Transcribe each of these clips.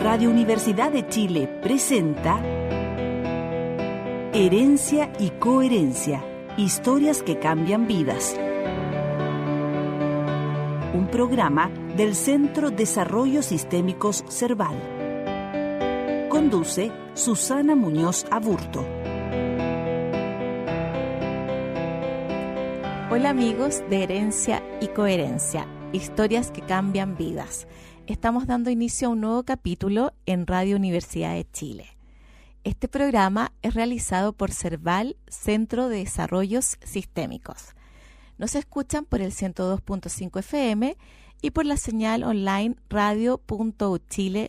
Radio Universidad de Chile presenta Herencia y Coherencia, historias que cambian vidas. Un programa del Centro Desarrollo Sistémicos CERVAL. Conduce Susana Muñoz Aburto. Hola amigos de Herencia y Coherencia, historias que cambian vidas. Estamos dando inicio a un nuevo capítulo en Radio Universidad de Chile. Este programa es realizado por CERVAL, Centro de Desarrollos Sistémicos. Nos escuchan por el 102.5 FM y por la señal online radio.uchile.cl.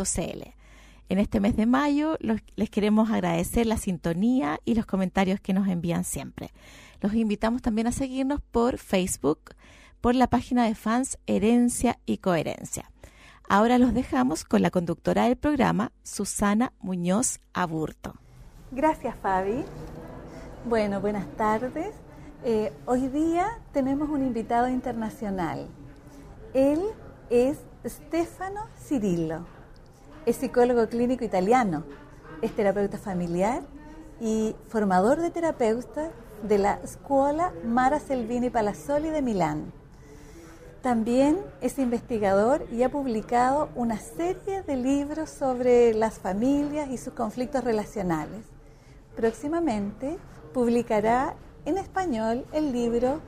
En este mes de mayo les queremos agradecer la sintonía y los comentarios que nos envían siempre. Los invitamos también a seguirnos por Facebook, por la página de fans Herencia y Coherencia. Ahora los dejamos con la conductora del programa, Susana Muñoz Aburto. Gracias, Fabi. Bueno, buenas tardes. Hoy día tenemos un invitado internacional. Él es Stefano Cirillo. Es psicólogo clínico italiano, es terapeuta familiar y formador de terapeutas de la Scuola Mara Selvini Palazzoli de Milán. También es investigador y ha publicado una serie de libros sobre las familias y sus conflictos relacionales. Próximamente publicará en español el libro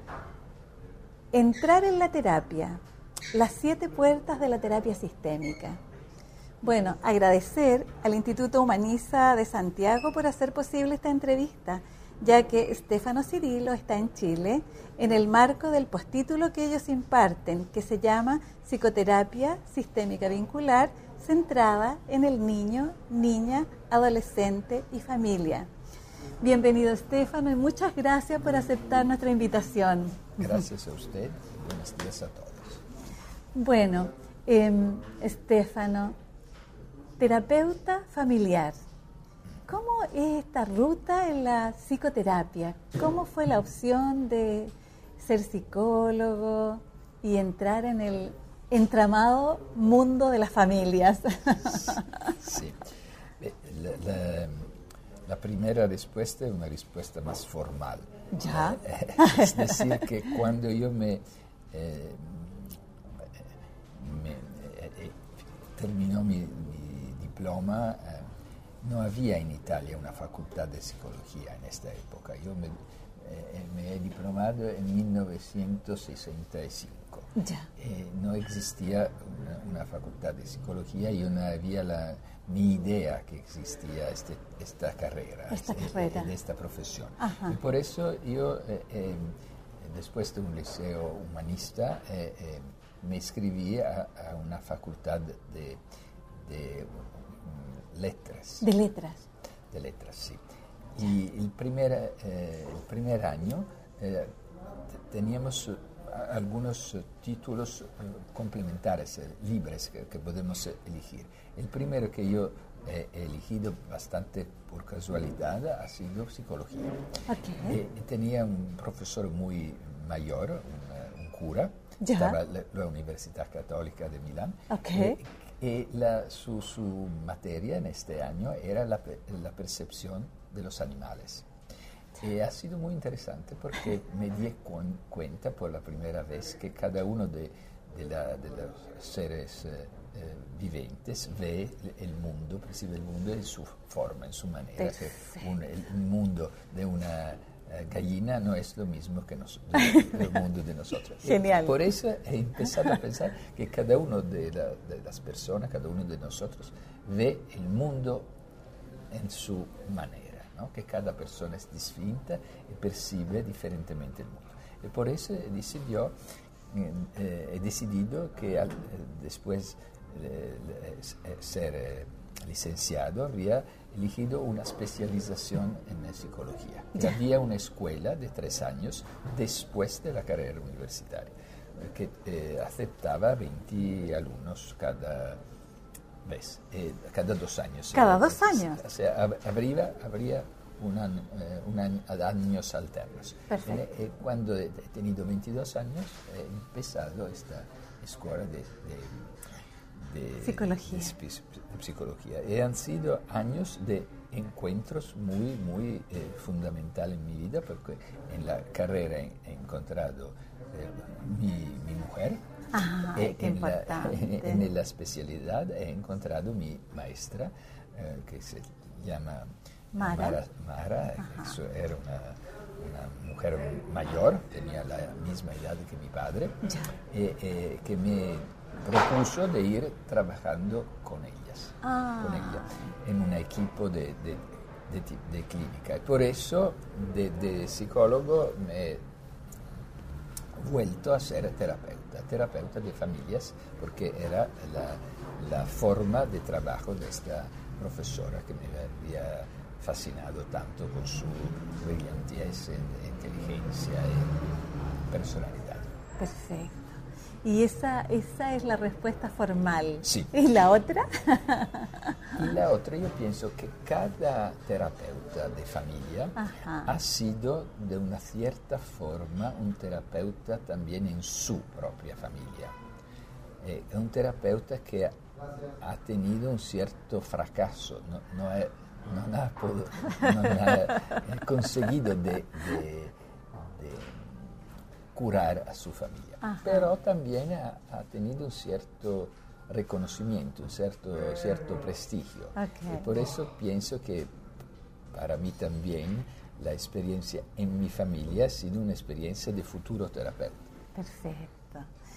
Entrar en la terapia, las 7 puertas de la terapia sistémica. Bueno, agradecer al Instituto Humaniza de Santiago por hacer posible esta entrevista, ya que Stefano Cirillo está en Chile en el marco del postítulo que ellos imparten, que se llama Psicoterapia Sistémica Vincular, centrada en el niño, niña, adolescente y familia. Bienvenido, Stefano, y muchas gracias por aceptar nuestra invitación. Gracias a usted. Buenos días a todos. Bueno, Stefano, terapeuta familiar. ¿Cómo es esta ruta en la psicoterapia? ¿Cómo fue la opción de ser psicólogo y entrar en el entramado mundo de las familias? Sí. La primera respuesta es una respuesta más formal. ¿Ya? Es decir, que cuando yo terminó mi diploma, no había en Italia una facultad de psicología en esta época. Yo me he diplomado en 1965. Ya. No existía una facultad de psicología y no había ni idea que existía esta carrera, de esta profesión. Ajá. Y por eso yo, después de un liceo humanista, me inscribí a una facultad de letras. ¿De letras? De letras, sí. Y el primer año teníamos algunos títulos complementarios, libres, que podemos elegir. El primero que yo he elegido bastante por casualidad ha sido psicología. Okay. Tenía un profesor muy mayor, un cura, ¿Ya? estaba en la Universidad Católica de Milán. Okay. Su materia en este año era la percepción de los animales. Ha sido muy interesante porque me di cuenta por la primera vez que cada uno de los seres viventes ve el mundo, percibe el mundo en su forma, en su manera. El mundo de una gallina no es lo mismo que el mundo de nosotros. Genial. Por eso he empezado a pensar que cada uno de las personas, cada uno de nosotros ve el mundo en su manera, ¿no? Que cada persona es distinta y percibe diferentemente el mundo. Y por eso he decidido que después de ser licenciado había elegido una especialización en psicología. Había una escuela de 3 años después de la carrera universitaria que aceptaba 20 alumnos cada vez, cada 2 años. ¿Cada 2 años? O sea, habría un años alternos. Perfecto. Cuando he tenido 22 años he empezado esta escuela psicología. Y han sido años de encuentros muy fundamentales en mi vida, porque en la carrera he encontrado mi mujer. Qué importante. En la especialidad he encontrado mi maestra, que se llama Mara. Eso era una mujer mayor, tenía la misma edad que mi padre, que me propuso de ir trabajando con ella, en un equipo de clínica. Y por eso, de psicólogo, me he vuelto a ser terapeuta de familias, porque era la forma de trabajo de esta profesora que me había fascinado tanto con su brillantez, inteligencia y personalidad. Perfecto. Y esa es la respuesta formal. Sí. ¿Y la otra? Y la otra, yo pienso que cada terapeuta de familia ha sido de una cierta forma un terapeuta también en su propia familia. Un terapeuta que ha tenido un cierto fracaso, no ha conseguido de curar a su familia, pero también ha tenido un cierto reconocimiento, un cierto prestigio. Y por eso pienso que para mí también la experiencia en mi familia ha sido una experiencia de futuro terapeuta. Perfecto.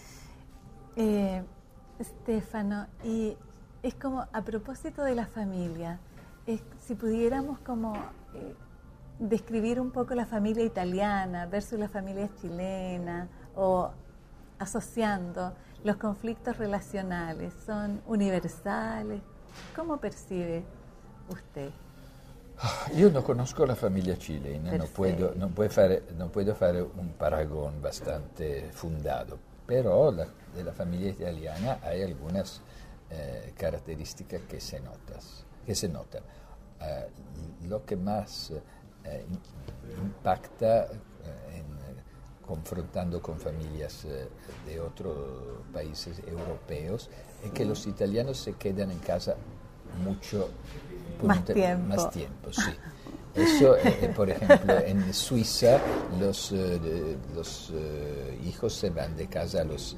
Stefano, y es como a propósito de la familia, si pudiéramos como describir un poco la familia italiana versus la familia chilena, o asociando los conflictos relacionales, ¿son universales? ¿Cómo percibe usted? Io non conosco la famiglia cilena, non puedo fare un paragón bastante fundato, però della famiglia italiana hay algunas características que se notan. Lo que más impacta confrontando con familias de otros países europeos es que los italianos se quedan en casa mucho más tiempo, sí. Eso, por ejemplo, en Suiza los hijos se van de casa a los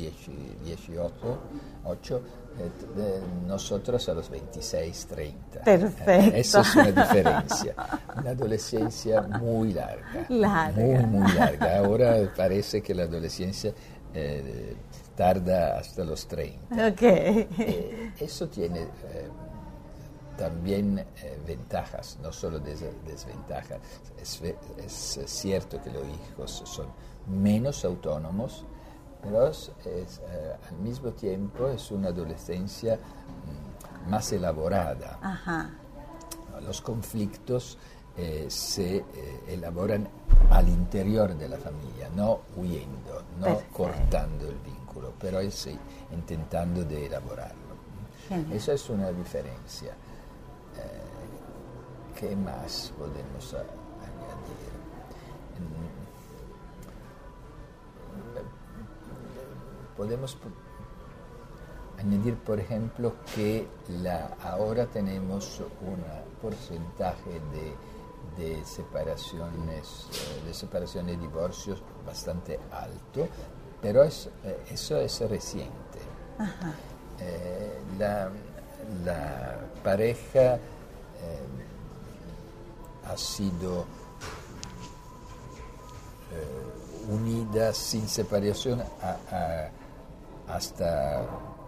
18, nosotros a los 26, 30. Perfecto. Esa es una diferencia. Una adolescencia muy larga. Muy larga. Ahora parece que la adolescencia tarda hasta los 30. Eso tiene también ventajas, no solo desventajas. Es cierto que los hijos son menos autónomos, pero al mismo tiempo es una adolescencia más elaborada. Los conflictos se elaboran al interior de la familia, no huyendo, no cortando el vínculo, pero sí intentando de elaborarlo. Esa es una diferencia. ¿Qué más podemos añadir? Podemos añadir, por ejemplo, que ahora tenemos un porcentaje de separaciones y divorcios bastante alto, pero eso es reciente. La pareja ha sido unida sin separación hasta,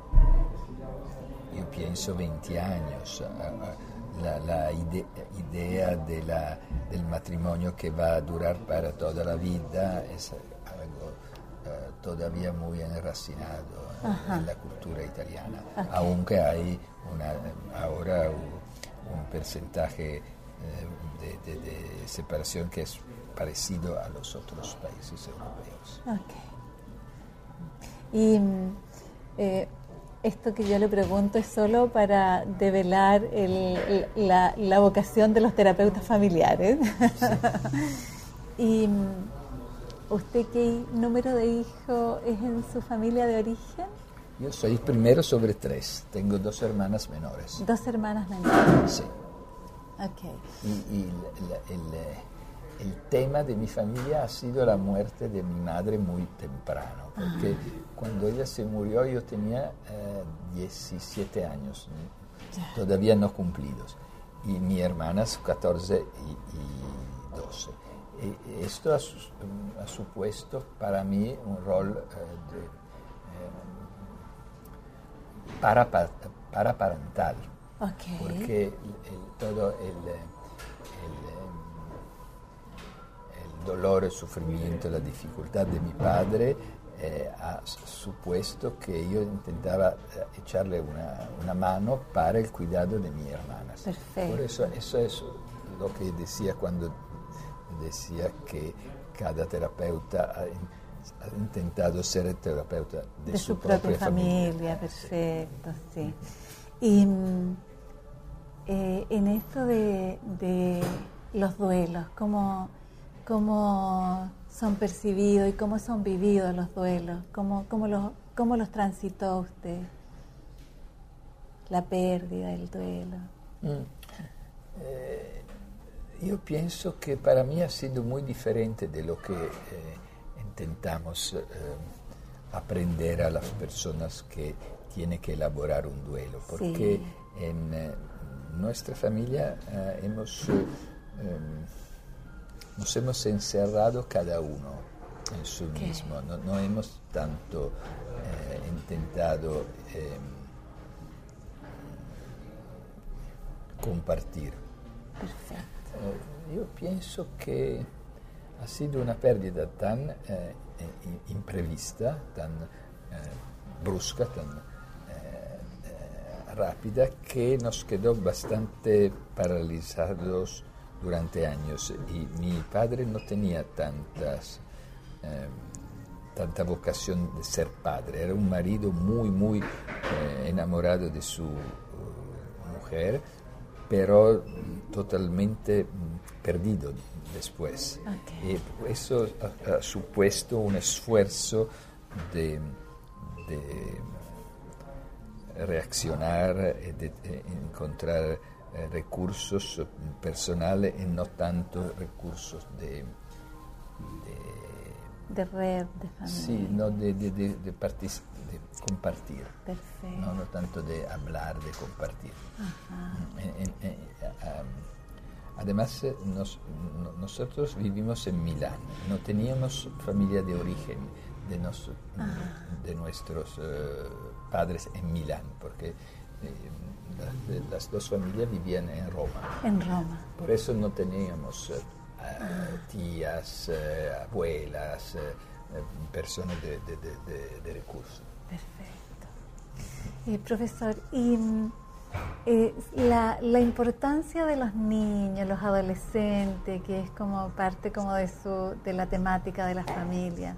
yo pienso, 20 años. La idea del matrimonio que va a durar para toda la vida es algo todavía muy enracinado en la cultura italiana, aunque hay ahora un porcentaje de separación que es parecido a los otros países europeos. Y esto que yo le pregunto es solo para develar la vocación de los terapeutas familiares. ¿Y usted qué número de hijos es en su familia de origen? Yo soy el primero sobre 3. Tengo 2 hermanas menores. 2 hermanas menores. Sí. Ok. Y el tema de mi familia ha sido la muerte de mi madre muy temprano, porque cuando ella se murió yo tenía 17 años, todavía no cumplidos, y mis hermanas 14 y 12. Y esto ha supuesto para mí un rol paraparental, porque todo el dolor, el sufrimiento, la dificultad de mi padre ha supuesto que yo intentaba echarle una mano para el cuidado de mis hermanas. Perfecto. Por eso es lo que decía cuando decía que cada terapeuta ha intentado ser el terapeuta de su propia familia. Perfecto, sí. Y en esto de los duelos, ¿cómo son percibidos y cómo son vividos los duelos? ¿Cómo los transitó usted? La pérdida, el duelo. Yo pienso que para mí ha sido muy diferente de lo que intentamos aprender a las personas que tienen que elaborar un duelo, porque en nuestra familia nos hemos encerrado cada uno en su mismo, no hemos tanto intentado compartir. Perfecto. Yo pienso que ha sido una pérdida tan imprevista, tan brusca, tan rápida, que nos quedó bastante paralizados durante años, y mi padre no tenía tanta vocación de ser padre. Era un marido muy enamorado de su mujer, pero totalmente perdido después. Y eso ha supuesto un esfuerzo de reaccionar y de encontrar recursos personales y no tanto recursos de red, de familia. Sí, no de compartir. Perfecto. No tanto de hablar, de compartir. Además, nosotros vivimos en Milán, no teníamos familia de origen de nuestros padres en Milán, porque las 2 familias vivían en Roma. En Roma. Por eso no teníamos tías, abuelas, personas de recursos. Perfecto. Profesor, y la importancia de los niños, los adolescentes, que es como parte como de la temática de la familia,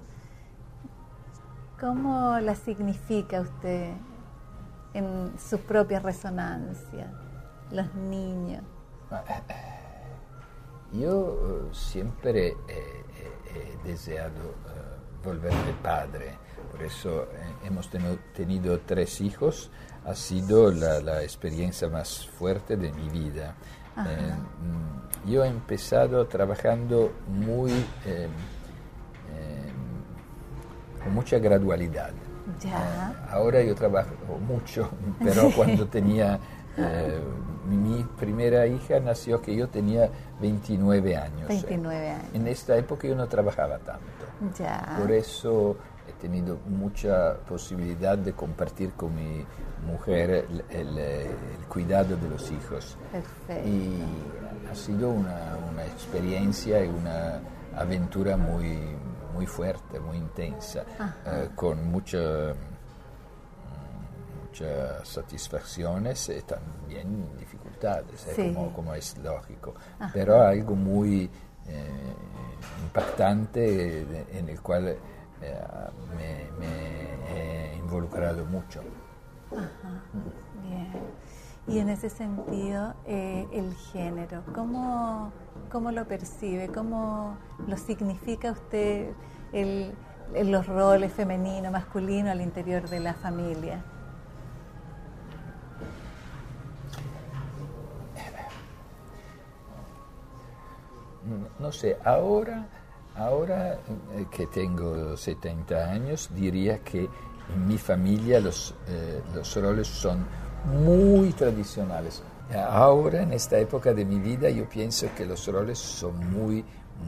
¿cómo la significa usted en su propia resonancia, los niños? Yo siempre he deseado volverme padre, por eso hemos tenido 3 hijos, ha sido la experiencia más fuerte de mi vida. Yo he empezado trabajando con mucha gradualidad. Ahora yo trabajo mucho, pero cuando tenía mi primera hija nació que yo tenía 29 años. 29 años. En esta época yo no trabajaba tanto. Por eso he tenido mucha posibilidad de compartir con mi mujer el cuidado de los hijos. Perfecto. Y ha sido una experiencia y una aventura muy fuerte, muy intensa, con muchas satisfacciones y también dificultades, como es lógico, pero algo muy impactante en el cual me he involucrado mucho. Bien. Y en ese sentido, el género, ¿cómo lo percibe? ¿Cómo lo significa usted los roles femenino, masculino al interior de la familia? No sé, ahora que tengo 70 años, diría que en mi familia los roles son muy tradicionales. Ahora, en esta época de mi vida, yo pienso que los roles son muy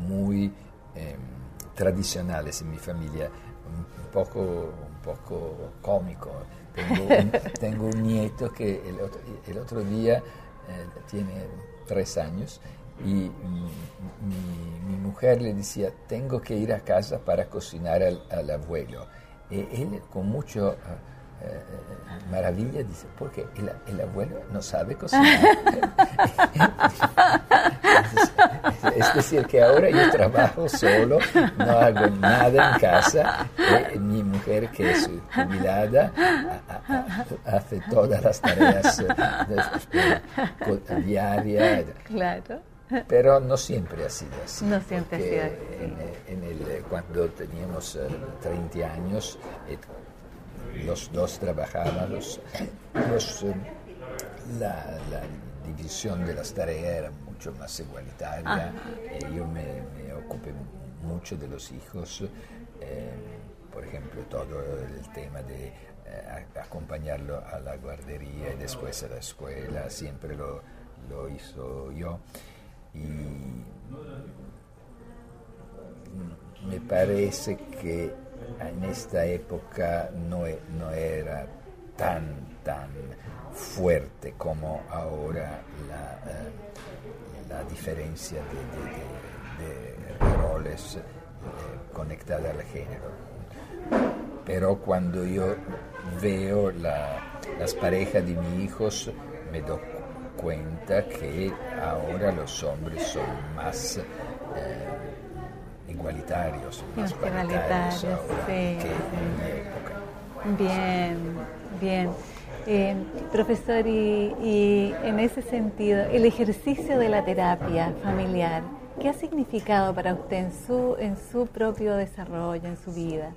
tradicionales en mi familia, un poco cómico. Tengo un nieto que el otro día tiene 3 años y mi mujer le decía, tengo que ir a casa para cocinar al abuelo. Y él con mucho maravilla dice, porque el abuelo no sabe cocinar. Es decir, que ahora yo trabajo solo, no hago nada en casa, y mi mujer, que es jubilada, hace todas las tareas diarias. Claro. Pero no siempre ha sido así. No siempre ha sido así. Cuando teníamos 30 años, los dos trabajábamos, la división de las tareas era mucho más igualitaria. Yo me ocupé mucho de los hijos, por ejemplo, todo el tema de acompañarlo a la guardería y después a la escuela, siempre lo hizo yo. Y me parece que en esta época no era tan fuerte como ahora la diferencia de roles conectada al género. Pero cuando yo veo las parejas de mis hijos, me doy cuenta que ahora los hombres son más igualitarios, más paritarios ahora que en mi época. Bien. Profesor, y en ese sentido, el ejercicio de la terapia familiar, ¿qué ha significado para usted en su propio desarrollo, en su vida?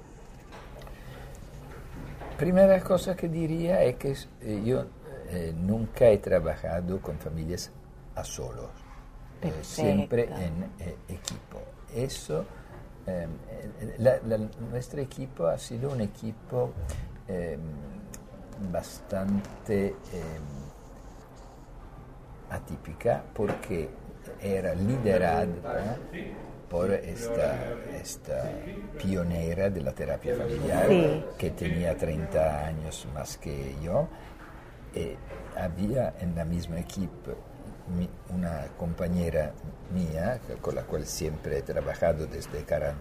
Primera cosa que diría es que yo nunca he trabajado con familias a solos, siempre en equipo. Eso, nuestro equipo ha sido un equipo bastante atípica, porque era liderada por esta pionera de la terapia familiar, que tenía 30 años más que yo. Había en la misma equipo una compañera mía con la cual siempre he trabajado desde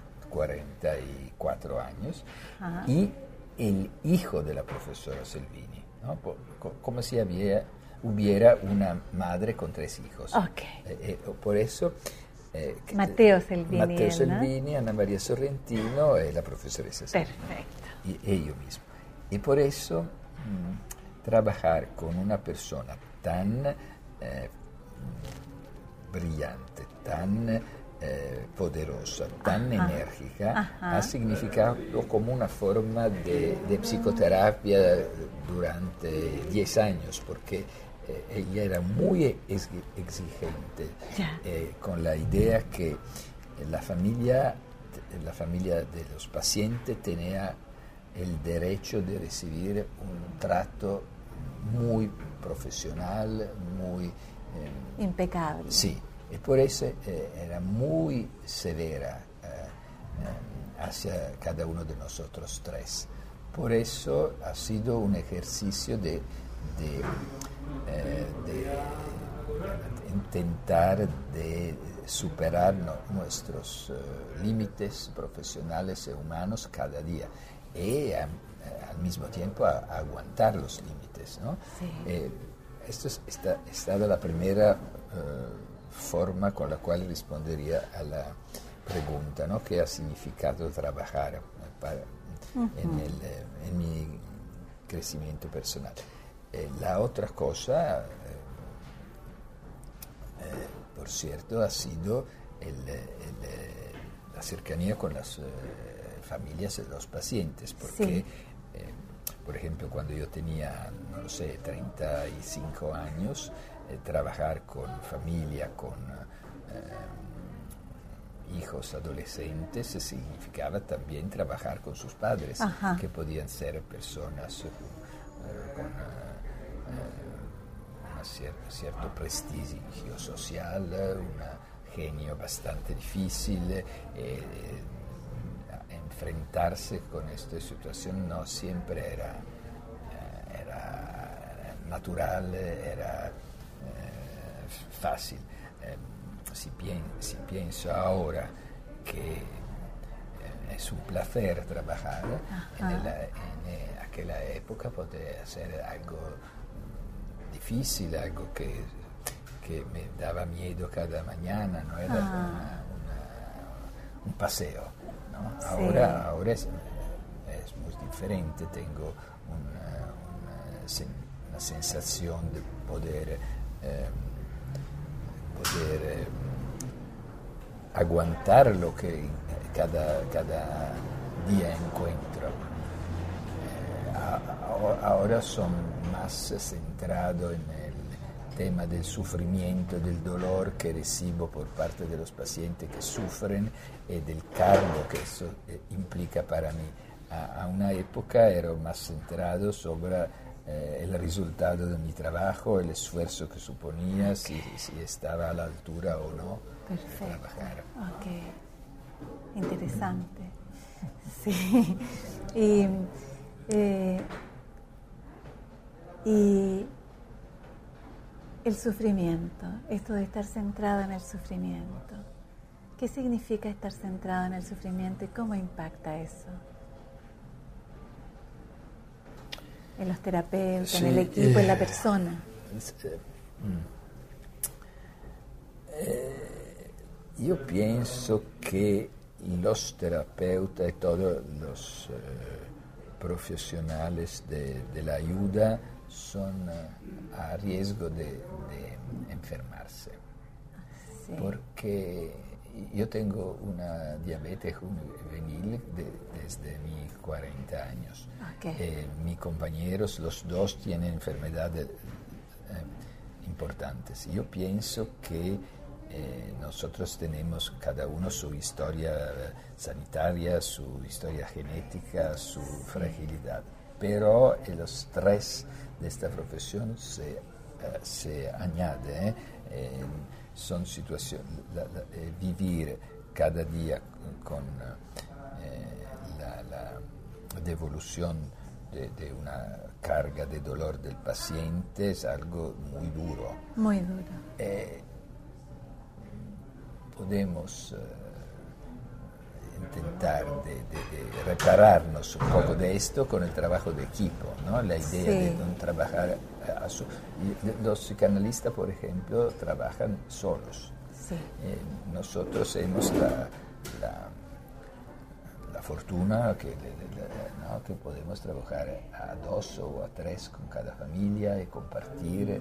44 años, y el hijo de la profesora Selvini, ¿no? Como si hubiera una madre con 3 hijos. Por eso Matteo Selvini, Ana María Sorrentino y la profesoressa Selvini. Perfecto. Y yo mismo. Y por eso trabajar con una persona tan brillante, tan poderosa, tan enérgica, ha significado como una forma de psicoterapia durante 10 años, porque ella era muy exigente, con la idea que la familia de los pacientes tenía el derecho de recibir un trato muy profesional, muy impecable. Sí, y por eso era muy severa hacia cada uno de nosotros 3. Por eso ha sido un ejercicio de intentar de superar nuestros límites profesionales y humanos cada día, y al mismo tiempo aguantar los límites, ¿no? Esto ha estado la primera forma con la cual respondería a la pregunta, ¿no? ¿Qué ha significado trabajar en mi crecimiento personal? La otra cosa, por cierto, ha sido la cercanía con las familias de los pacientes, porque, por ejemplo, cuando yo tenía, no lo sé, 35 años, trabajar con familia, con hijos adolescentes, significaba también trabajar con sus padres, que podían ser personas con cierto prestigio social, un genio bastante difícil. Enfrentarse con esta situación no siempre era natural, era fácil. Si pienso ahora que es un placer trabajar, en aquella época podía ser algo difícil, algo que me daba miedo cada mañana, no era un paseo, ¿no? Sí. Ahora es muy diferente, tengo una sensación de poder aguantar lo que cada día encuentro. Ahora son más centrado en el tema del sufrimiento, del dolor que recibo por parte de los pacientes que sufren y del cargo que eso implica para mí. A una época ero más centrado sobre el resultado de mi trabajo, el esfuerzo que suponía, si estaba a la altura o no. Perfecto. De trabajar. Ok, interesante. Sí. Y el sufrimiento, esto de estar centrado en el sufrimiento, ¿qué significa estar centrado en el sufrimiento y cómo impacta eso? En los terapeutas, sí, en el equipo, en la persona. Yo pienso que los terapeutas y todos los profesionales de la ayuda son a riesgo de enfermarse. Sí. Porque yo tengo una diabetes juvenil desde mis 40 años. Okay. Mis compañeros, los dos, tienen enfermedades importantes. Yo pienso que nosotros tenemos cada uno su historia sanitaria, su historia genética, su fragilidad. Pero el estrés de esta profesión se añade. Son situaciones, vivir cada día con la devolución de una carga de dolor del paciente es algo muy duro. Muy duro. Podemos intentar de repararnos un poco de esto con el trabajo de equipo, ¿no? La idea de no trabajar los psicoanalistas, por ejemplo, trabajan solos. Sí. Nosotros tenemos la fortuna que podemos trabajar a 2 o a 3 con cada familia y compartir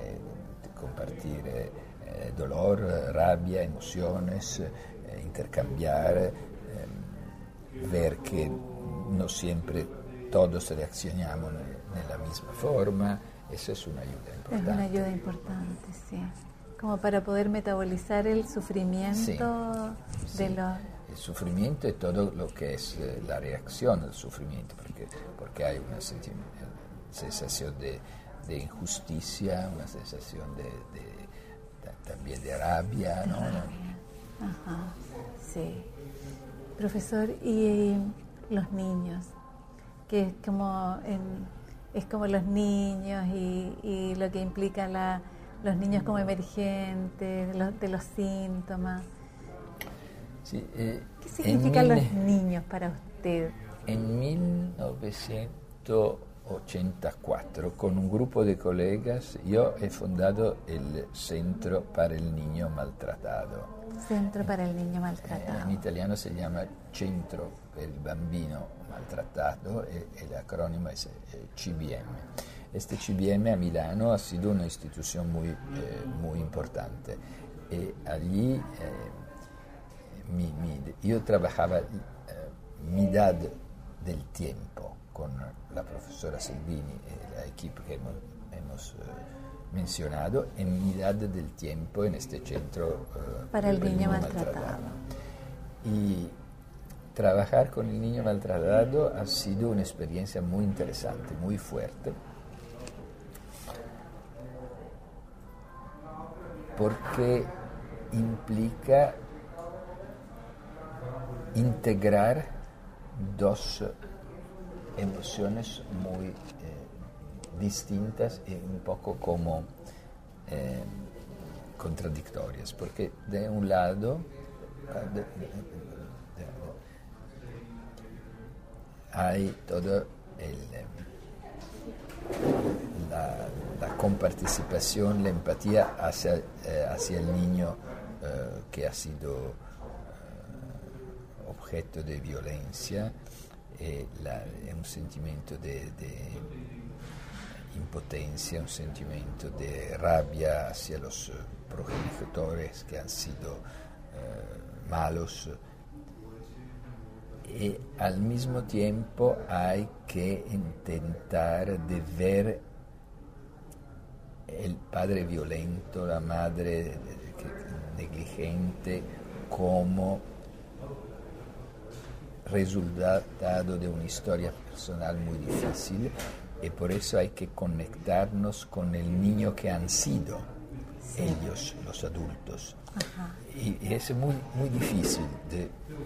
dolor, rabia, emociones, intercambiar, ver que no siempre todos reaccionamos de la misma forma. Eso es una ayuda importante. Es una ayuda importante, sí. Como para poder metabolizar el sufrimiento de los... El sufrimiento y todo lo que es la reacción al sufrimiento, porque hay una sensación de injusticia, una sensación también de rabia, ¿no? Ajá, sí. Profesor, y los niños, que es como los niños y lo que implica los niños como emergentes, de los síntomas. Sí, ¿Qué significan los niños para usted? En 1984, con un grupo de colegas, yo he fundado el Centro para el Niño Maltratado. Centro para el Niño Maltratado. En italiano se llama Centro per il Bambino Maltrattato e el acrónimo es CBM. Este CBM a Milano ha sido una institución muy importante. Y allí yo trabajaba mitad del tiempo con la profesora Selvini y la equipo que hemos mencionado, en mitad del tiempo en este centro para el niño maltratado. Y trabajar con el niño maltratado ha sido una experiencia muy interesante, muy fuerte, porque implica integrar dos emociones muy distintas y un poco como contradictorias, porque de un lado hay toda la comparticipación, la empatía hacia el niño que ha sido objeto de violencia, un sentimiento de impotencia, un sentimiento de rabia hacia los progenitores que han sido malos. Y al mismo tiempo hay que intentar de ver el padre violento, la madre negligente, como resultado de una historia personal muy difícil, y por eso hay que conectarnos con el niño que han sido ellos, los adultos. Y es muy, muy difícil de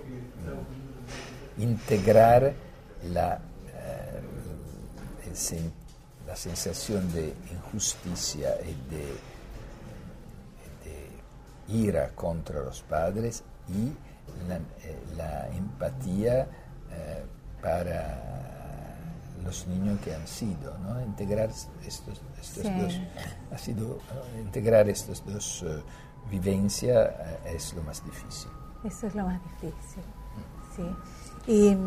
integrar la sensación de injusticia y de ira contra los padres y la empatía para los niños que han sido, ¿no? Integrar estos dos, ha sido integrar estas dos vivencias es lo más difícil. Eso es lo más difícil, sí. ¿Y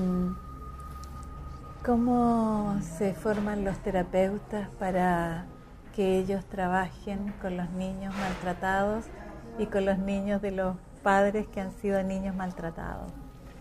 cómo se forman los terapeutas para que ellos trabajen con los niños maltratados y con los niños de los padres que han sido niños maltratados?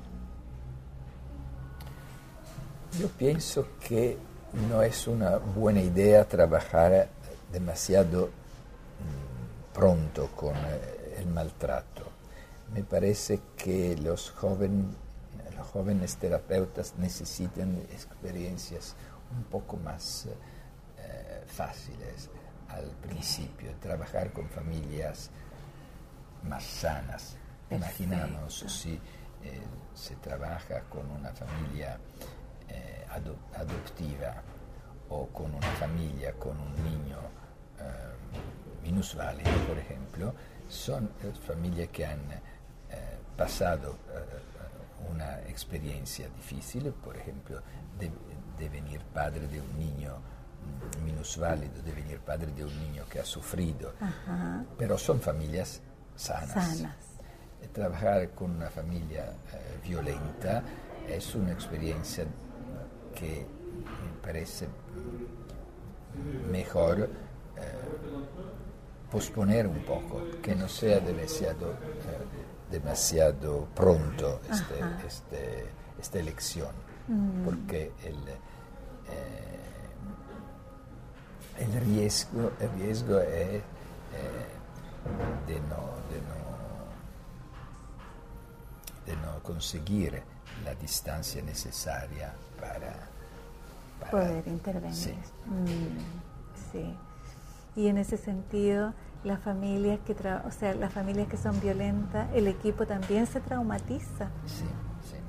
Yo pienso que no es una buena idea trabajar demasiado pronto con el maltrato. Me parece que los jóvenes terapeutas necesitan experiencias un poco más fáciles al principio, trabajar con familias más sanas. Imaginamos si se trabaja con una familia adoptiva o con una familia con un niño minusválido, por ejemplo, son familias que han pasado una experiencia difícil, por ejemplo, de venir padre de un niño minusválido, de venir padre de un niño que ha sufrido, pero son familias sanas. Trabajar con una familia violenta es una experiencia que me parece mejor posponer un poco, que no sea demasiado pronto esta elección, porque el riesgo es de no conseguir la distancia necesaria para poder intervenir. Sí. Sí. Y en ese sentido, las familias las familias que son violentas, el equipo también se traumatiza. Sí, sí.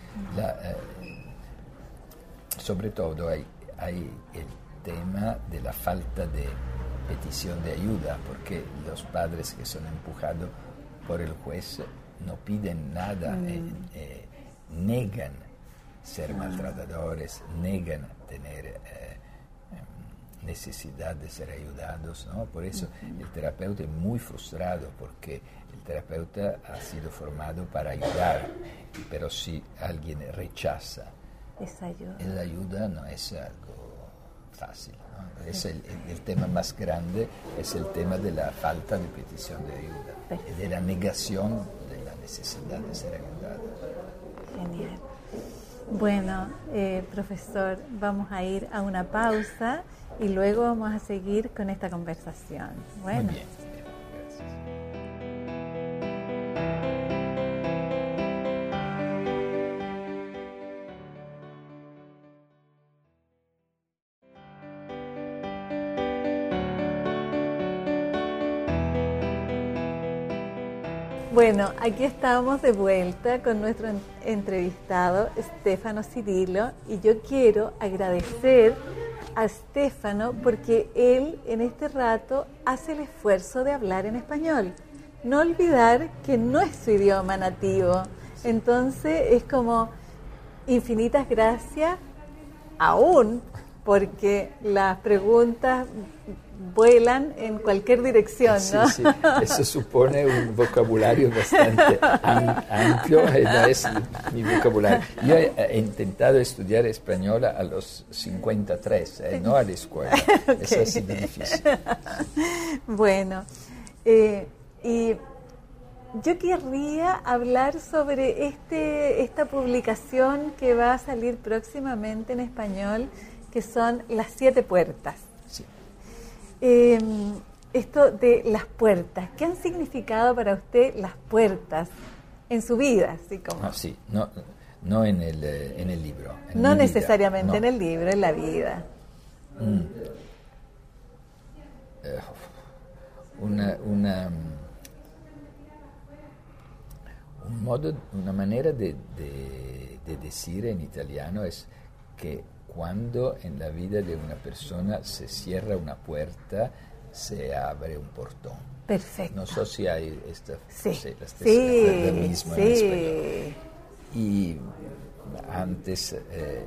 Sobre todo hay el tema de la falta de petición de ayuda, porque los padres que son empujados por el juez no piden nada, negan ser maltratadores, negan tener necesidad de ser ayudados, ¿no? Por eso el terapeuta es muy frustrado, porque el terapeuta ha sido formado para ayudar, pero si alguien rechaza esa ayuda no es algo fácil, ¿no? Es el tema más grande es el tema de la falta de petición de ayuda, y de la negación de la necesidad de ser ayudado. Genial. Bueno, profesor, vamos a ir a una pausa y luego vamos a seguir con esta conversación. Bueno. Muy bien. Bueno, aquí estamos de vuelta con nuestro entrevistado, Stefano Cirillo, y yo quiero agradecer a Stefano porque él en este rato hace el esfuerzo de hablar en español. No olvidar que no es su idioma nativo, entonces es como infinitas gracias aún, porque las preguntas vuelan en cualquier dirección, ¿no? Sí, eso supone un vocabulario bastante amplio, no es mi vocabulario. Yo he intentado estudiar español a los 53, no a la escuela. Okay. Eso ha sido difícil. Bueno, y yo querría hablar sobre esta publicación que va a salir próximamente en español, que son Las 7 puertas. Sí. Esto de las puertas, ¿qué han significado para usted las puertas en su vida? Así como... sí, no en el libro. No necesariamente no. En el libro, en la vida. Una manera de decir en italiano es que cuando en la vida de una persona se cierra una puerta, se abre un portón. Perfecto. No sé si hay la misma en español. Y antes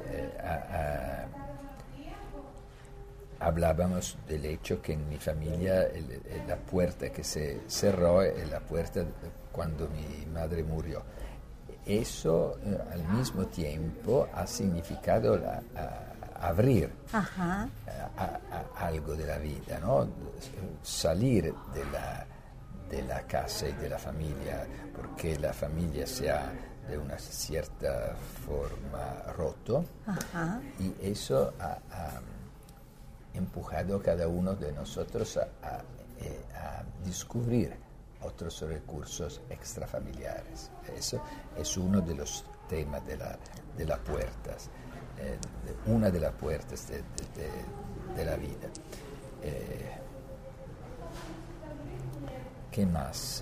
hablábamos del hecho que en mi familia la puerta que se cerró es la puerta cuando mi madre murió. Eso al mismo tiempo ha significado abrir algo de la vida, ¿no? Salir de la casa y de la familia, porque la familia se ha de una cierta forma roto. Y eso ha empujado a cada uno de nosotros a descubrir otros recursos extrafamiliares. Eso es uno de los temas de las puertas, una de las puertas de la vida. ¿Qué más?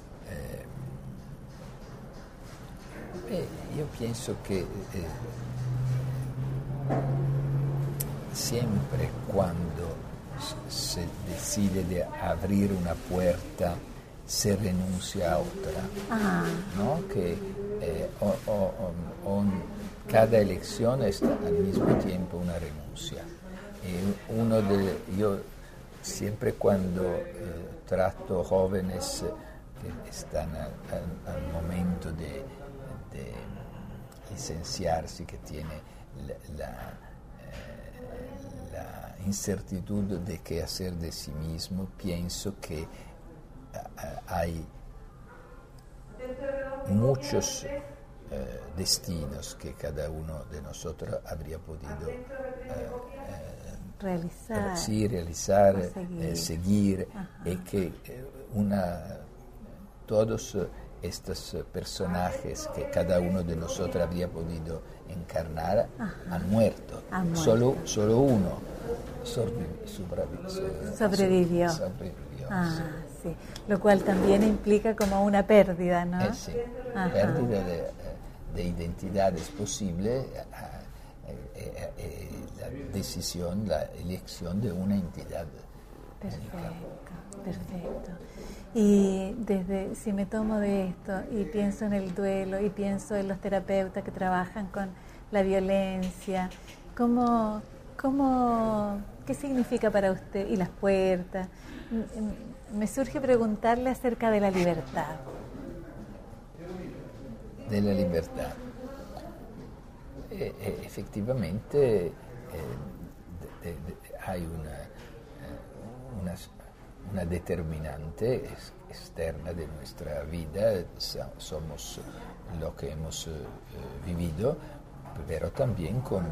Yo pienso que siempre cuando se decide de abrir una puerta se renuncia a otra, ¿no? Que cada elección es al mismo tiempo una renuncia. Yo siempre cuando trato jóvenes que están al momento de licenciarse, que tiene la incertidumbre de qué hacer de sí mismo, pienso que hay muchos destinos que cada uno de nosotros habría podido realizar, seguir y que todos estos personajes que cada uno de nosotros habría podido encarnar han muerto. Solo uno sobrevivió. Sí. Lo cual también implica como una pérdida, ¿no? Sí, pérdida de identidades posible, la decisión, la elección de una entidad. Perfecto. Y si me tomo de esto y pienso en el duelo y pienso en los terapeutas que trabajan con la violencia, ¿qué significa para usted? Y las puertas. Me surge preguntarle acerca de la libertad. De la libertad. Efectivamente hay una determinante externa de nuestra vida, somos lo que hemos vivido, pero también con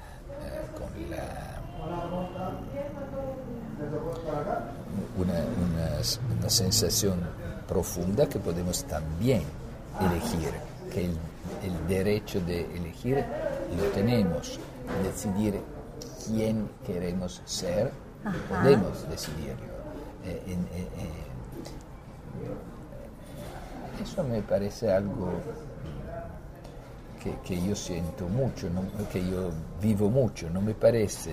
una sensación profunda que podemos también elegir, que el derecho de elegir lo tenemos, decidir quién queremos ser, podemos decidirlo. Eso me parece algo que yo siento mucho, que yo vivo mucho. No me parece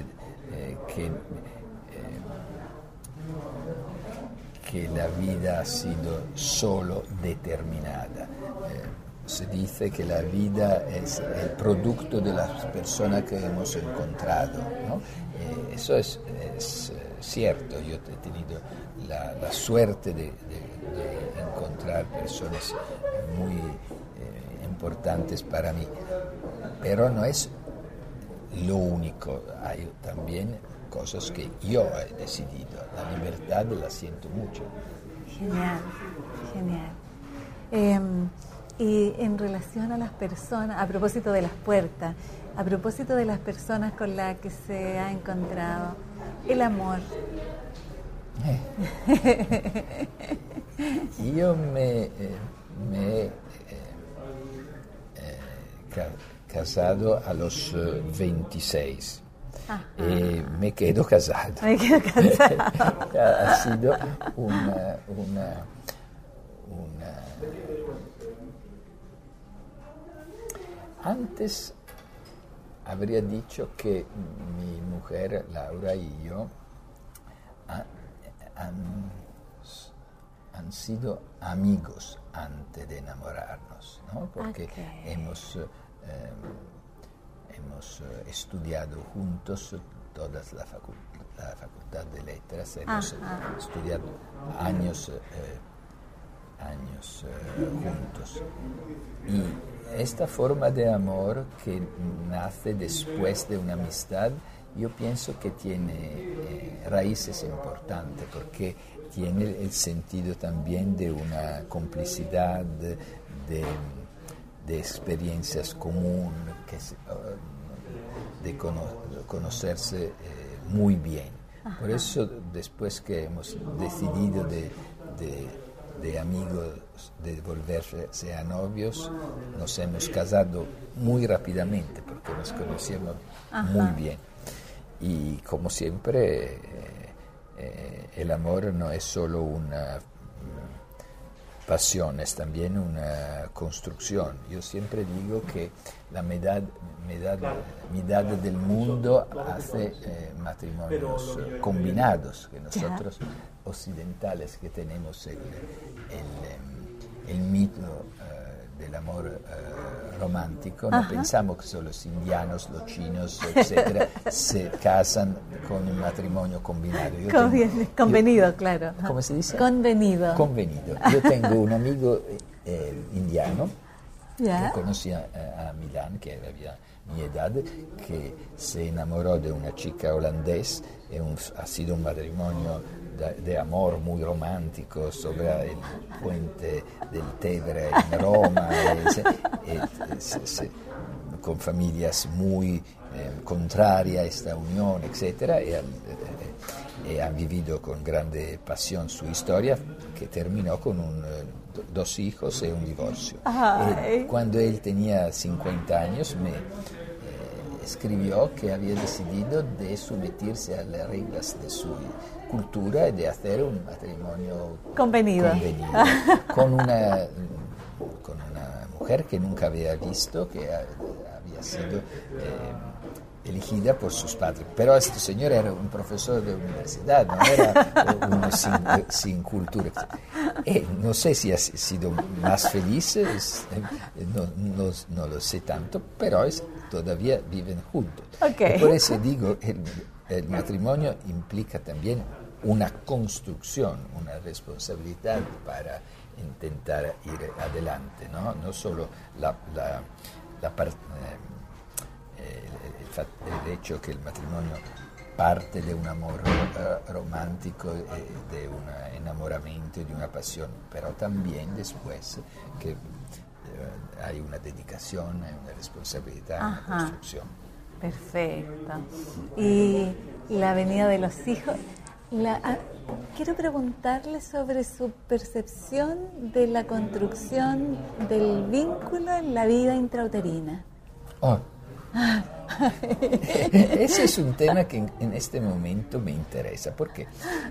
que la vida ha sido solo determinada. Se dice que la vida es el producto de las personas que hemos encontrado, ¿no? Eso es cierto. Yo he tenido la suerte de encontrar personas muy importantes para mí, pero no es lo único. Hay también cosas que yo he decidido. La libertad la siento mucho. Genial, genial. Y en relación a las personas, a propósito de las puertas, a propósito de las personas con las que se ha encontrado, el amor. Yo me he casado a los 26. Y me quedo casado. Ha sido una Antes habría dicho que mi mujer Laura y yo han sido amigos antes de enamorarnos, ¿no? Porque hemos estudiado juntos toda la Facultad de Letras, hemos estudiado años juntos. Y esta forma de amor que nace después de una amistad, yo pienso que tiene raíces importantes, porque tiene el sentido también de una complicidad, de experiencias comunes, de conocerse muy bien. Por eso, después que hemos decidido de amigos, de volverse a novios, nos hemos casado muy rápidamente porque nos conocíamos muy bien. Y como siempre, el amor no es solo una pasión, es también una construcción. Yo siempre digo que la mitad del mundo hace matrimonios combinados, que nosotros occidentales que tenemos el mito del amor romántico, no pensamos que solo los indianos, los chinos, etcétera, se casan con un matrimonio combinado. Convenido, claro. ¿Cómo se dice? Convenido. Yo tengo un amigo indiano Yeah. que conocí a Milán, que había mi edad, que se enamoró de una chica holandesa, ha sido un matrimonio de amor muy romántico sobre el puente del Tevere en Roma, con familias muy contrarias a esta unión, etc. Y han vivido con grande pasión su historia, que terminó con dos hijos y un divorcio. Cuando él tenía 50 años me escribió que había decidido de someterse a las reglas de su cultura y de hacer un matrimonio convenido con una mujer que nunca había visto, que había sido elegida por sus padres. Pero este señor era un profesor de universidad, no era uno sin cultura. No sé si ha sido más feliz, no lo sé tanto, pero todavía viven juntos. Y por eso digo, el matrimonio implica también una construcción, una responsabilidad para intentar ir adelante, no solo el hecho que el matrimonio parte de un amor romántico, de un enamoramiento, de una pasión, pero también después que hay una dedicación, hay una responsabilidad, una construcción. Perfecto. Y la venida de los hijos. Quiero preguntarle sobre su percepción de la construcción del vínculo en la vida intrauterina. Ese es un tema que en este momento me interesa, porque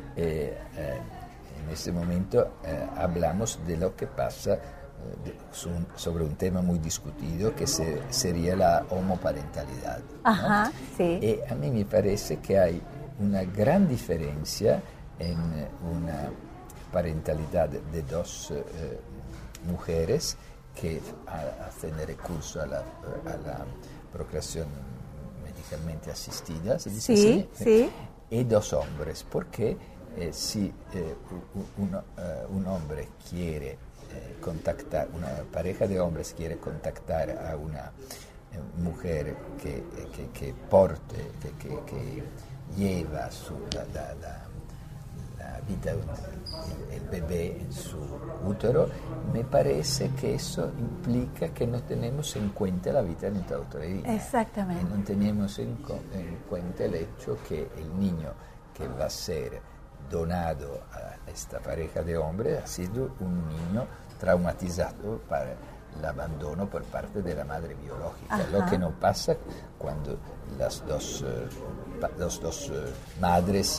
en este momento hablamos de lo que pasa sobre un tema muy discutido que sería la homoparentalidad, ¿no? Sí. Y a mí me parece que hay una gran diferencia en una parentalidad de dos mujeres que hacen recurso a la procreación medicalmente asistida, se dice sí, así, sí. Y dos hombres, porque si un hombre quiere contactar, una pareja de hombres quiere contactar a una mujer que porte, que lleva la vida, el bebé en su útero, me parece que eso implica que no tenemos en cuenta la vida intrauterina. Exactamente. Y no tenemos en cuenta el hecho que el niño que va a ser donado a esta pareja de hombres ha sido un niño traumatizado para el abandono por parte de la madre biológica. Lo que no pasa cuando las dos madres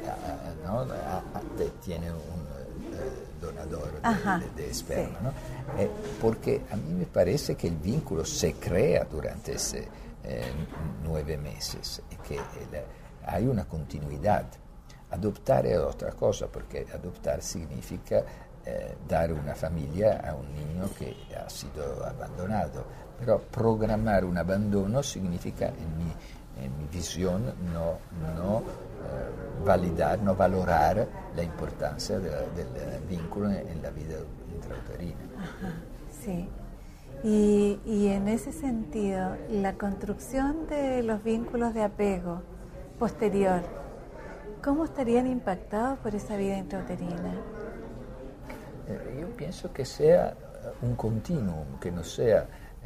tienen un donador de esperma, sí. ¿no? Porque a mí me parece que el vínculo se crea durante ese 9 meses y que hay una continuidad. Adoptar es otra cosa, porque adoptar significa dar una familia a un niño que ha sido abandonado, pero programar un abandono significa, en mi visión, no validar, no valorar la importancia del vínculo en la vida intrauterina. Sí. Y en ese sentido, la construcción de los vínculos de apego posterior, ¿cómo estarían impactados por esa vida intrauterina? Yo pienso que sea un continuum, que no sea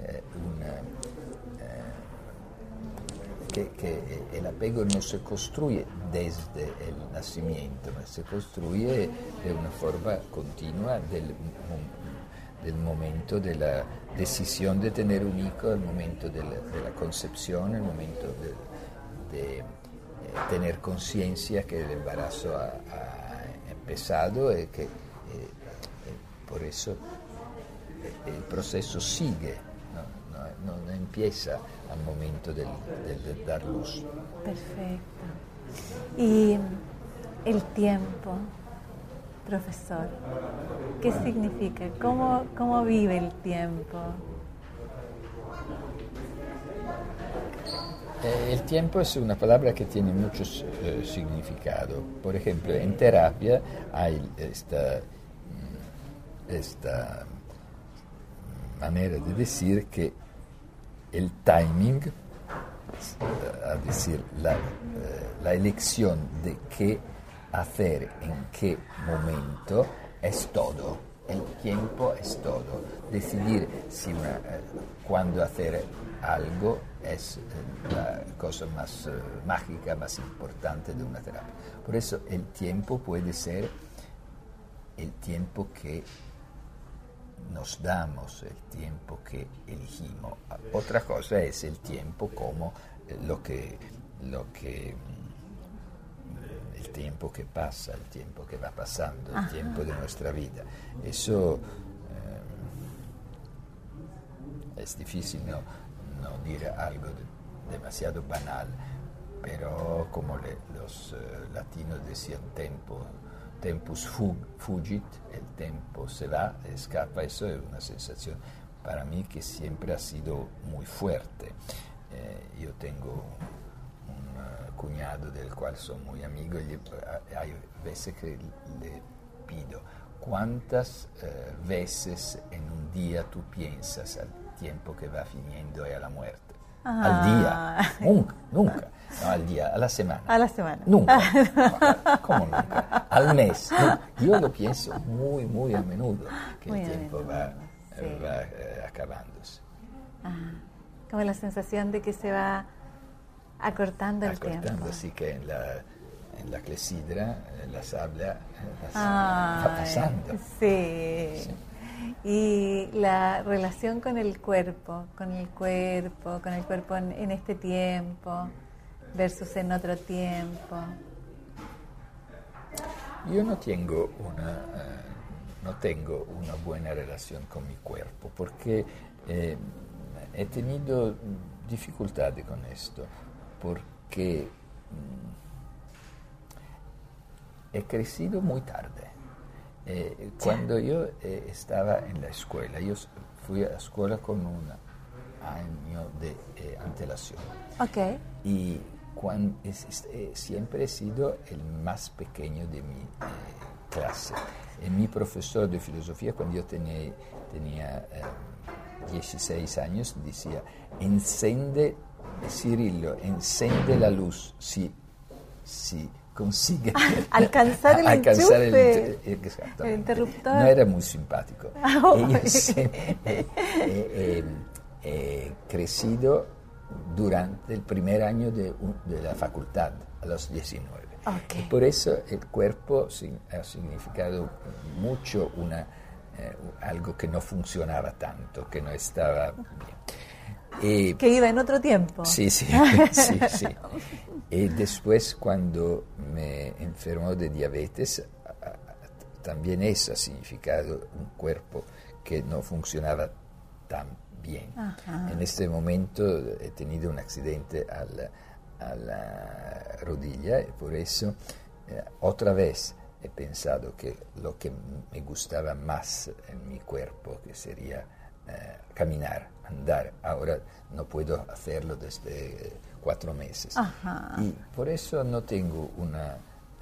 que el apego no se construye desde el nacimiento, ma se construye de una forma continua del momento de la decisión de tener un hijo, el momento de la concepción, el momento de tener conciencia que el embarazo ha empezado y que por eso el proceso sigue, no empieza al momento de dar luz. Perfecto. Y el tiempo, profesor, ¿qué significa? ¿Cómo vive el tiempo? El tiempo es una palabra que tiene muchos significados. Por ejemplo, en terapia hay esta manera de decir que el timing, es decir, la elección de qué hacer en qué momento, es todo. El tiempo es todo. Decidir cuándo hacer algo es la cosa más mágica, más importante de una terapia. Por eso el tiempo puede ser el tiempo que nos damos, el tiempo que elegimos. Otra cosa es el tiempo como el tiempo que pasa, el tiempo que va pasando, el tiempo de nuestra vida. Eso es difícil no decir algo demasiado banal, pero como los latinos decían tempus fugit, el tiempo se va, escapa, eso es una sensación para mí que siempre ha sido muy fuerte. Yo tengo un cuñado del cual soy muy amigo y hay veces que le pido, ¿cuántas veces en un día tú piensas al tiempo que va finiendo y a la muerte? al día, nunca. No, al día, a la semana. A la semana. Nunca. No, ¿cómo nunca? Al mes. No, yo lo pienso muy a menudo, que Muy el a tiempo menudo, va acabándose. Como la sensación de que se va acortando el Acortando, tiempo. así que en la clepsidra, la sabla va pasando. Sí. Y la relación con el cuerpo en este tiempo versus en otro tiempo. Yo no tengo una buena relación con mi cuerpo porque he tenido dificultades con esto, porque he crecido muy tarde. Cuando yo estaba en la escuela, yo fui a la escuela con un año de antelación. Okay. Y siempre he sido el más pequeño de mi clase. Y mi profesor de filosofía, cuando yo tenía 16 años, decía: enciende, Cirillo, encende la luz, si consigue alcanzar el interruptor. No era muy simpático. He crecido durante el primer año de la facultad, a los 19. Okay. Y por eso el cuerpo ha significado mucho algo que no funcionaba tanto, que no estaba bien. Que iba en otro tiempo. Sí. Y después, cuando me enfermó de diabetes, también eso ha significado un cuerpo que no funcionaba tan bien. Ajá. En este momento he tenido un accidente a la rodilla y por eso otra vez he pensado que lo que me gustaba más en mi cuerpo, que sería caminar, andar, ahora no puedo hacerlo desde 4 meses. Ajá. Y por eso no tengo una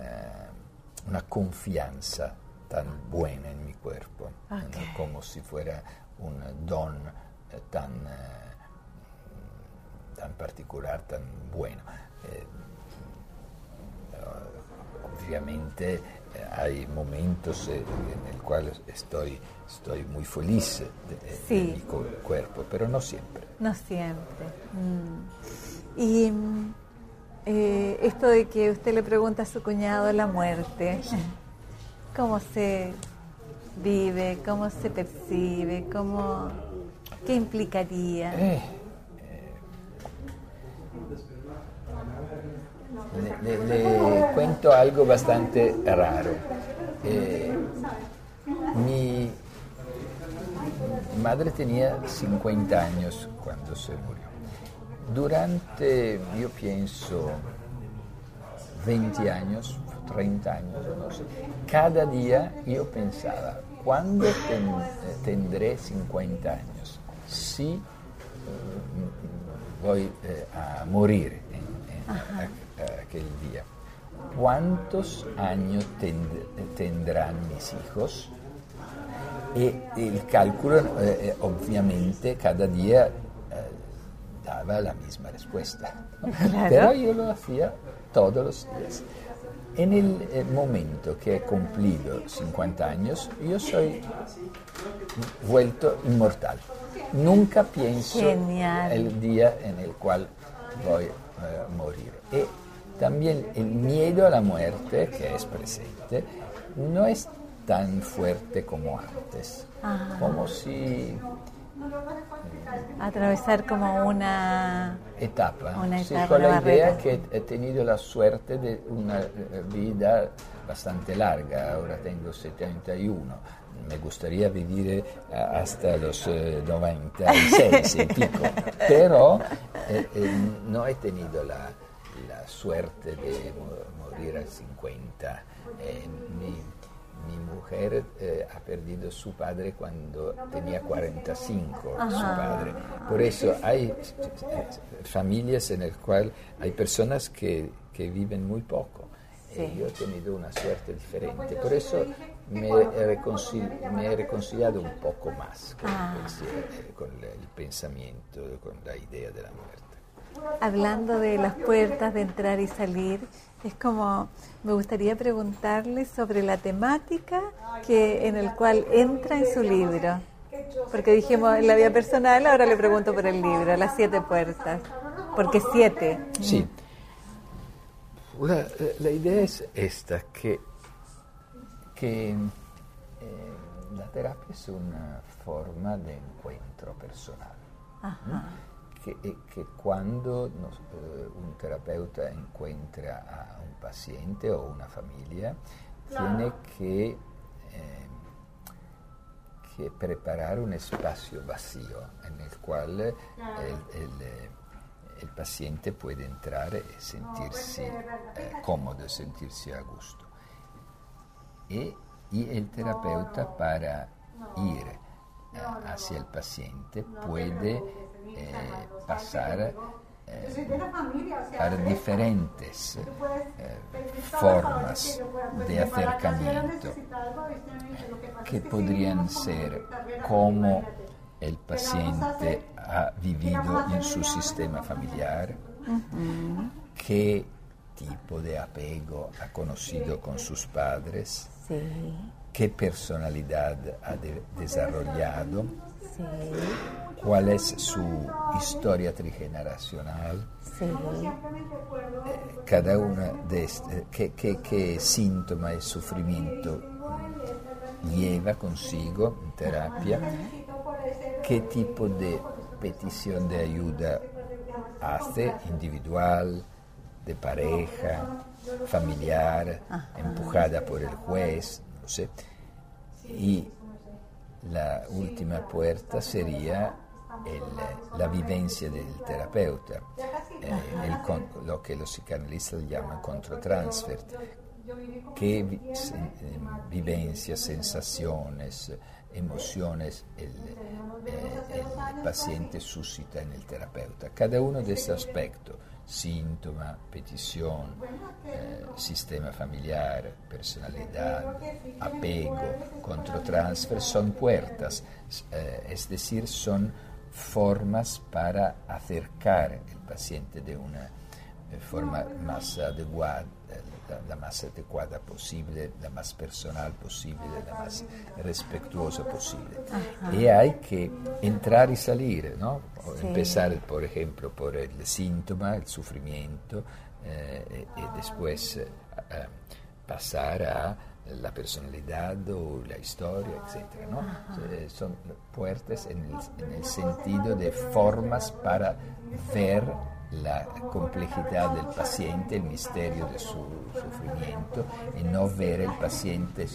confianza tan buena en mi cuerpo, Okay. ¿no? Como si fuera un don tan particular, tan bueno. Obviamente hay momentos en los cuales estoy muy feliz de mi cuerpo, pero no siempre. No siempre. Y esto de que usted le pregunta a su cuñado la muerte, ¿cómo se vive? ¿Cómo se percibe? ¿Qué implicaría? Le cuento algo bastante raro. Mi madre tenía 50 años cuando se murió. Durante, yo pienso, 20 años, 30 años, no sé, cada día yo pensaba: ¿cuándo tendré 50 años? Si voy a morir aquel día. ¿Cuántos años tendrán mis hijos? Y el cálculo, obviamente, cada día daba la misma respuesta, ¿no? Claro. Pero yo lo hacía todos los días. En el momento que he cumplido 50 años, yo soy vuelto inmortal. Nunca pienso el día en el cual voy a morir. Y también el miedo a la muerte, que es presente, no es tan fuerte como antes. Ajá. Como si Atravesar como una etapa. Sí, etapa, con una la idea barrera. que he tenido la suerte de una vida bastante larga. Ahora tengo 71. Me gustaría vivir hasta los 96 y pico, pero no he tenido la suerte de morir a 50. Mi mujer ha perdido su padre cuando tenía 45, Ajá. su padre. Por eso hay familias en las cuales hay personas que viven muy poco. Sí. Yo he tenido una suerte diferente. Por eso me he reconciliado un poco más con el pensamiento, con la idea de la muerte. hablando de las puertas de entrar y salir, es como, me gustaría preguntarle sobre la temática en el cual entra en su libro. Porque dijimos en la vida personal, ahora le pregunto por el libro, Las 7 puertas. Porque 7. Sí. La idea es esta, que la terapia es una forma de encuentro personal. Que cuando un terapeuta encuentra a un paciente o una familia, tiene que preparar un espacio vacío en el cual el paciente puede entrar y sentirse cómodo, sentirse a gusto. Y el terapeuta, para ir hacia el paciente, puede pasar para diferentes formas de acercamiento, que podrían ser cómo el paciente ha vivido en su sistema familiar, qué tipo de apego ha conocido con sus padres, qué personalidad ha desarrollado, cuál es su historia trigeneracional, cada una de qué síntoma y sufrimiento lleva consigo en terapia, qué tipo de petición de ayuda hace, individual, de pareja, familiar, empujada por el juez, no sé. Y la última puerta sería la vivencia del terapeuta, lo que los psicoanalistas llaman controtransfer, qué vivencias, sensaciones, emociones el paciente suscita en el terapeuta. Cada uno de estos aspectos, síntoma, petición, sistema familiar, personalidad, apego, controtransfer, son puertas, es decir, son formas para acercar el paciente de una forma más adecuada, la más adecuada posible, la más personal posible, la más respetuosa posible. Y hay que entrar y salir, ¿no? Empezar, por ejemplo, por el síntoma, el sufrimiento, y después pasar a la personalidad o la historia, etc., ¿no? Son puertas en el sentido de formas para ver la complejidad del paciente, el misterio de su sufrimiento, y no ver el paciente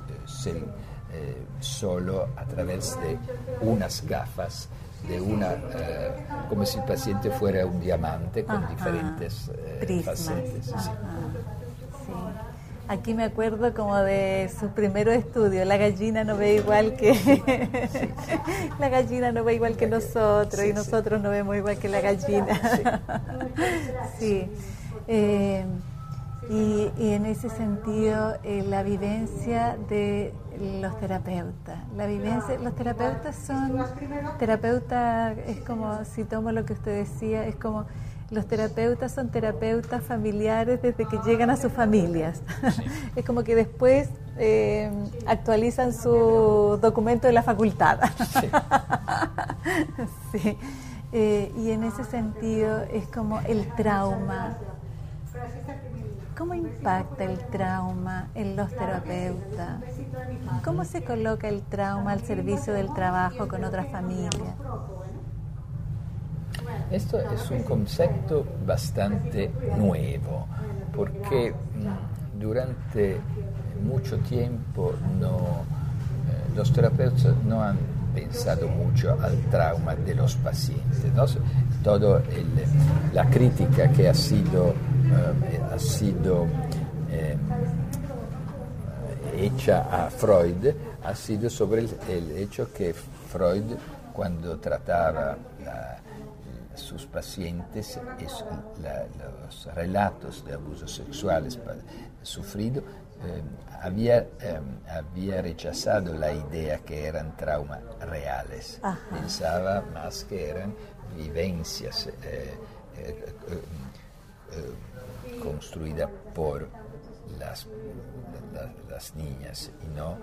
solo a través de unas gafas, como si el paciente fuera un diamante con diferentes facetas. Sí. Aquí me acuerdo como de sus primeros estudios, la gallina no ve igual que la gallina no ve igual que nosotros, y nosotros no vemos igual que la gallina. Sí. Y en ese sentido, la vivencia de los terapeutas. Los terapeutas son terapeutas, es como, si tomo lo que usted decía, es como los terapeutas son terapeutas familiares desde que llegan a sus familias. Sí. Es como que después actualizan su documento de la facultad. Sí. Sí. Y en ese sentido es como el trauma. ¿Cómo impacta el trauma en los terapeutas? ¿Cómo se coloca el trauma al servicio del trabajo con otras familias? Esto es un concepto bastante nuevo, porque durante mucho tiempo los terapeutas no han pensado mucho al trauma de los pacientes, ¿no? Toda la crítica que ha sido hecha a Freud ha sido sobre el hecho que Freud, cuando trataba sus pacientes, los relatos de abusos sexuales sufridos, había rechazado la idea que eran traumas reales. Pensaba más que eran vivencias construida por las niñas y no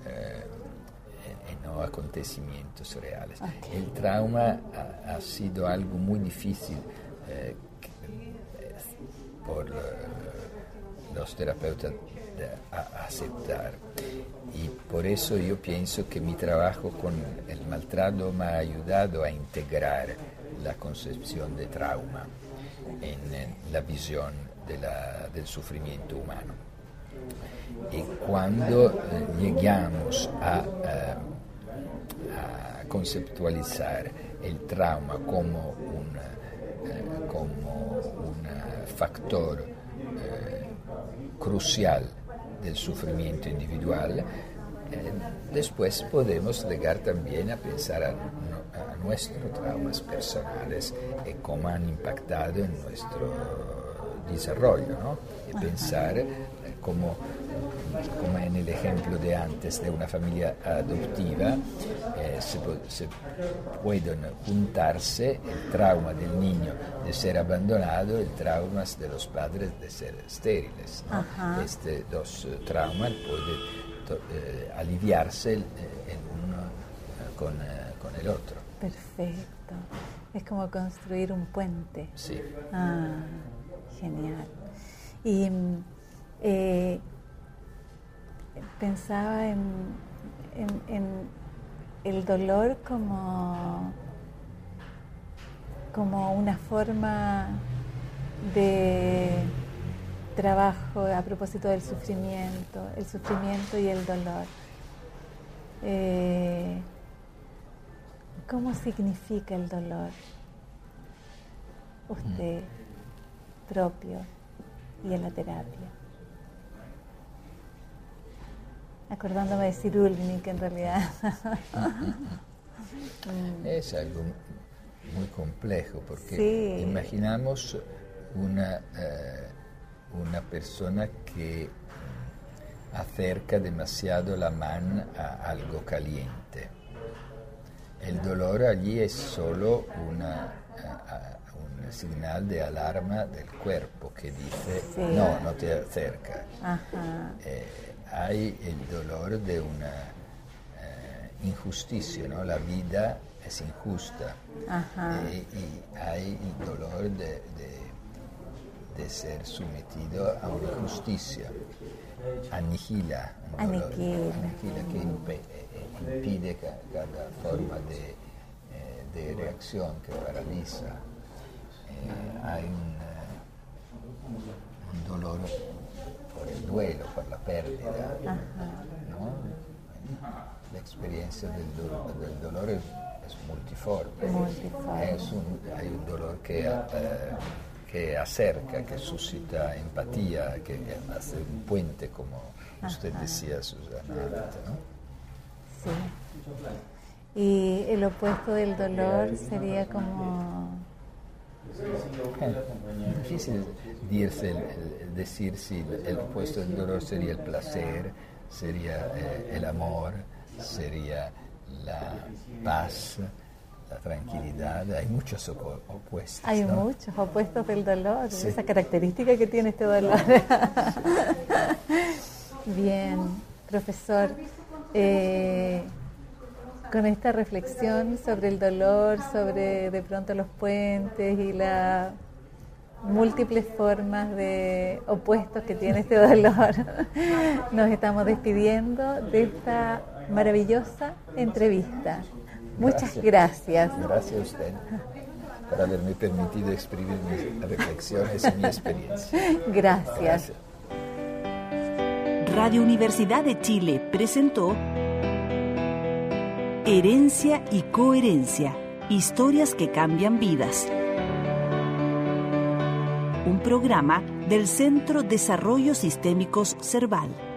acontecimientos reales. Okay. El trauma ha sido algo muy difícil por los terapeutas de aceptar, y por eso yo pienso que mi trabajo con el maltrato me ha ayudado a integrar la concepción de trauma en la visión del sufrimiento humano. Y cuando llegamos a conceptualizar el trauma como un factor crucial del sufrimiento individual, después podemos llegar también a pensar a nuestros traumas personales y cómo han impactado en nuestro desarrollo, ¿no? Y pensar como en el ejemplo de antes de una familia adoptiva, se pueden juntarse el trauma del niño de ser abandonado y el trauma de los padres de ser estériles, ¿no? Estos dos traumas pueden aliviarse el uno con el otro. Perfecto. Es como construir un puente. Sí. Genial. Y pensaba en el dolor como una forma de trabajo a propósito del sufrimiento, el sufrimiento y el dolor. ¿Cómo significa el dolor usted propio y en la terapia? Acordándome de Cyrulnik, en realidad. Es algo muy complejo, porque sí. Imaginamos una persona que acerca demasiado la mano a algo caliente. El dolor allí es solo un señal de alarma del cuerpo que dice sí. No te acercas. Hay el dolor de una injusticia, ¿no? La vida es injusta. Y hay el dolor de ser sometido a una injusticia. Aniquila que impide cada forma de reacción, que paraliza. Hay un dolor por el duelo, por la pérdida, ¿no? La experiencia del dolor es multiforme. Hay un dolor que acerca, que suscita empatía, que hace un puente, como usted decía, Susana, ¿no? Sí. Y el opuesto del dolor sería como... Difícil decir si el opuesto del dolor sería el placer, sería el amor, sería la paz, la tranquilidad. Hay muchos opuestos. Hay, ¿no? Muchos opuestos del dolor, sí. Esa característica que tiene este dolor. Bien, profesor, con esta reflexión sobre el dolor, sobre de pronto los puentes y las múltiples formas de opuestos que tiene este dolor, nos estamos despidiendo de esta maravillosa entrevista. Muchas gracias. Gracias a usted por haberme permitido exprimir mis reflexiones y mi experiencia. Gracias. Radio Universidad de Chile presentó Herencia y Coherencia, historias que cambian vidas. Un programa del Centro Desarrollo Sistémicos Cerval.